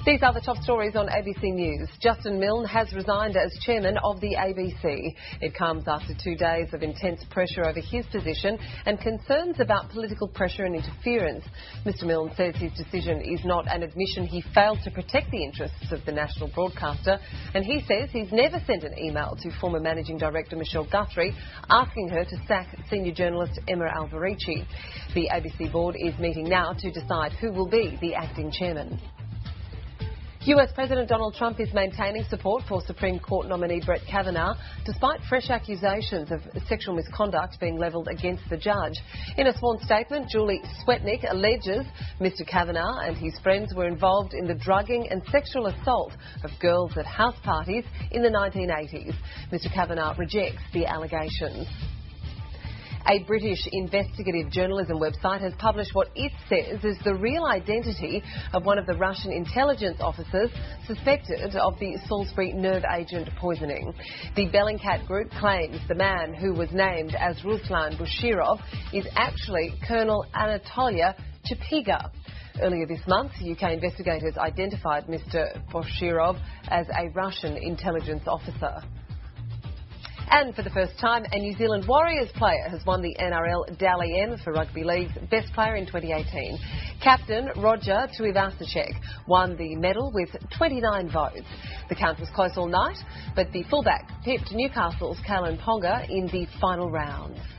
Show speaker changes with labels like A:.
A: These are the top stories on ABC News. Justin Milne has resigned as chairman of the ABC. It comes after 2 days of intense pressure over his position and concerns about political pressure and interference. Mr Milne says his decision is not an admission he failed to protect the interests of the national broadcaster, and he says he's never sent an email to former Managing Director Michelle Guthrie asking her to sack senior journalist Emma Alberici. The ABC board is meeting now to decide who will be the acting chairman. US President Donald Trump is maintaining support for Supreme Court nominee Brett Kavanaugh despite fresh accusations of sexual misconduct being levelled against the judge. In a sworn statement, Julie Swetnick alleges Mr Kavanaugh and his friends were involved in the drugging and sexual assault of girls at house parties in the 1980s. Mr Kavanaugh rejects the allegations. A British investigative journalism website has published what it says is the real identity of one of the Russian intelligence officers suspected of the Salisbury nerve agent poisoning. The Bellingcat group claims the man who was named as Ruslan Bushirov is actually Colonel Anatolia Chapiga. Earlier this month, UK investigators identified Mr Bushirov as a Russian intelligence officer. And for the first time, a New Zealand Warriors player has won the NRL Dally M for Rugby League's Best Player in 2018. Captain Roger Tuivasa-Sheck won the medal with 29 votes. The count was close all night, but the fullback pipped Newcastle's Kalen Ponga in the final round.